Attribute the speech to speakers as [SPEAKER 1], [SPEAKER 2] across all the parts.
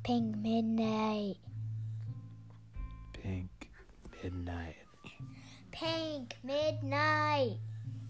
[SPEAKER 1] Pink Midnight.
[SPEAKER 2] Pink Midnight.
[SPEAKER 1] Pink Midnight.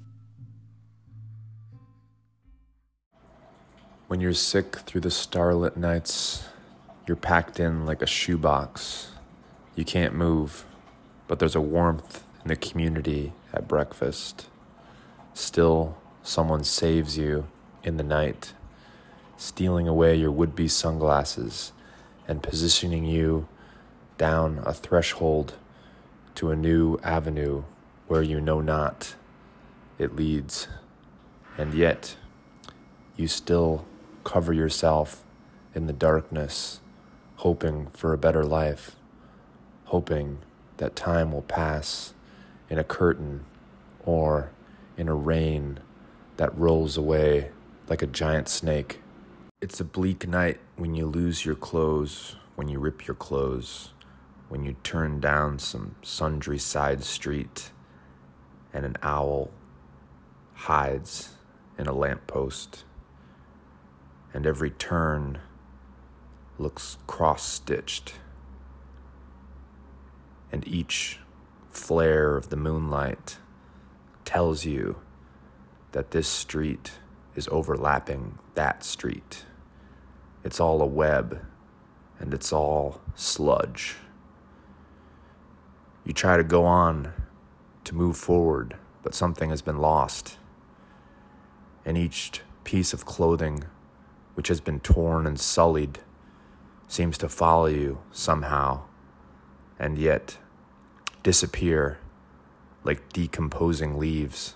[SPEAKER 2] When you're sick through the starlit nights, you're packed in like a shoebox. You can't move, but there's a warmth in the community at breakfast. Still, someone saves you in the night, stealing away your would-be sunglasses and positioning you down a threshold to a new avenue where you know not it leads. And yet, you still cover yourself in the darkness, hoping for a better life, hoping that time will pass in a curtain or in a rain that rolls away like a giant snake. It's a bleak night when you lose your clothes, when you rip your clothes, when you turn down some sundry side street and an owl hides in a lamppost, and every turn looks cross-stitched, and each flare of the moonlight tells you that this street is overlapping that street. It's all a web, and it's all sludge. You try to go on, to move forward, but something has been lost. And each piece of clothing which has been torn and sullied seems to follow you somehow, and yet disappear like decomposing leaves.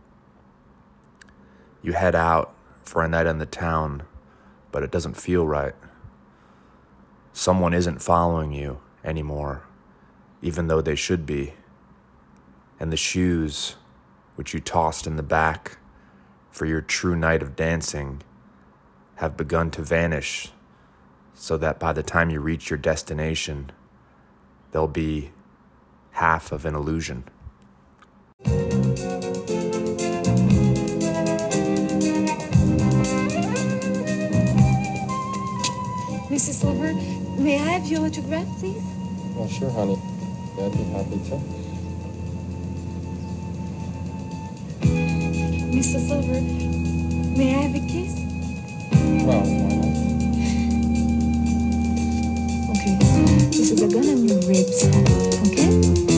[SPEAKER 2] You head out for a night in the town, but it doesn't feel right. Someone isn't following you anymore, even though they should be. And the shoes which you tossed in the back for your true night of dancing have begun to vanish, so that by the time you reach your destination, they'll be half of an illusion.
[SPEAKER 3] Mrs. Silver, may I have your autograph, please?
[SPEAKER 4] Oh, sure, honey. I'd be happy to.
[SPEAKER 3] Mr. Silver, may I have a kiss?
[SPEAKER 4] Well, why not?
[SPEAKER 3] Okay, this is a gun on your ribs, okay?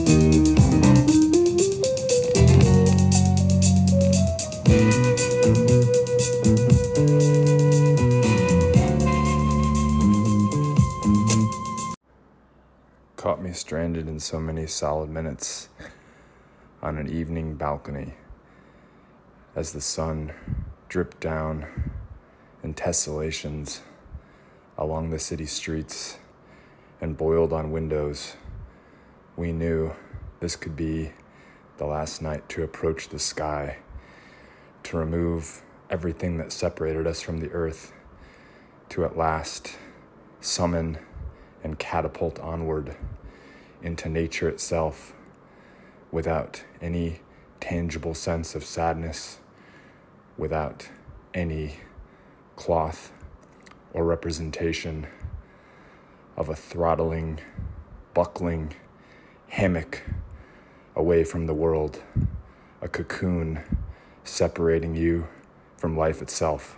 [SPEAKER 2] Caught me stranded in so many solid minutes on an evening balcony as the sun dripped down in tessellations along the city streets and boiled on windows. We knew this could be the last night to approach the sky, to remove everything that separated us from the earth, to at last summon and catapult onward into nature itself without any tangible sense of sadness, without any cloth or representation of a throttling, buckling hammock away from the world, a cocoon separating you from life itself.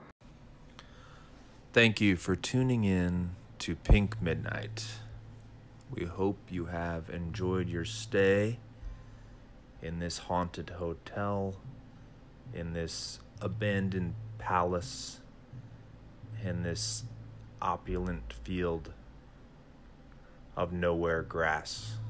[SPEAKER 2] Thank you for tuning in to Pink Midnight. We hope you have enjoyed your stay in this haunted hotel, in this abandoned palace, in this opulent field of nowhere grass.